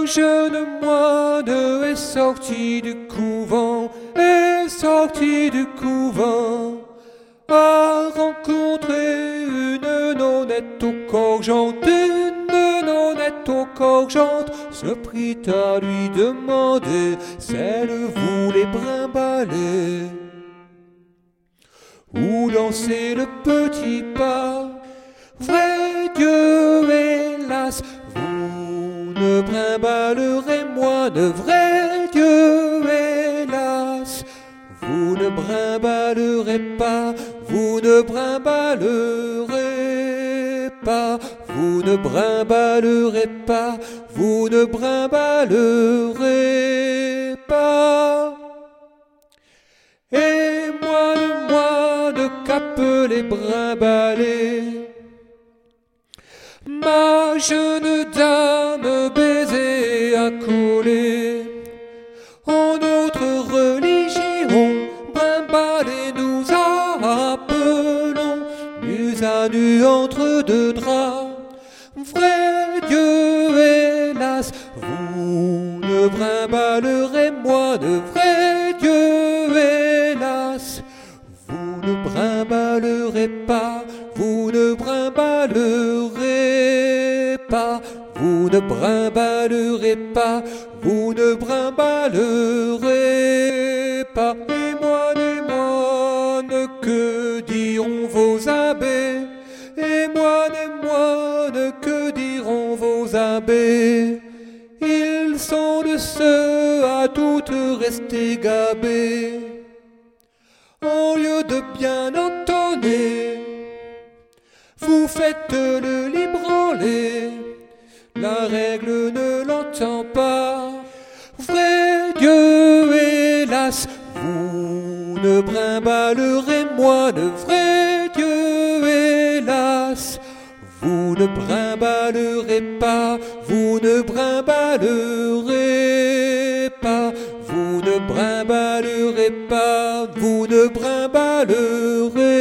jeune moine est sorti du couvent, est sorti du couvent, a rencontré une nonnette au corps jaunte, une nonnette au corps jaunte, se prit à lui demander si elle voulait brimballer ou danser le petit pas. Vrai Dieu, hélas, vous ne brimballerez moi de vrai Dieu, hélas, vous ne brimballerez pas, vous ne brimballerez pas, vous ne brimballerez pas, vous ne brimballerez pas. Et moi, qu'appelez brimballer, ma jeune dame baiser à coller. En notre religion, brimballer nous appelons, nus à nus entre deux draps. Vrai Dieu, hélas, vous ne brimballerez moi de vrai Dieu, hélas, vous ne brimballerez pas, vous ne brimballerez pas, vous ne brimballerez pas, vous ne brimballerez pas. Et moines, que diront vos abbés? Et moines, que diront vos abbés? Ils sont de ceux à toutes rester gabés. En lieu de bien entonner, vous faites le libranler, la règle ne l'entend pas. Vrai Dieu, hélas, vous ne brimballerez moi de vrai Dieu, hélas, vous ne brimballerez pas, vous ne brimballerez pas, vous ne brimballerez pas, vous ne brimballerez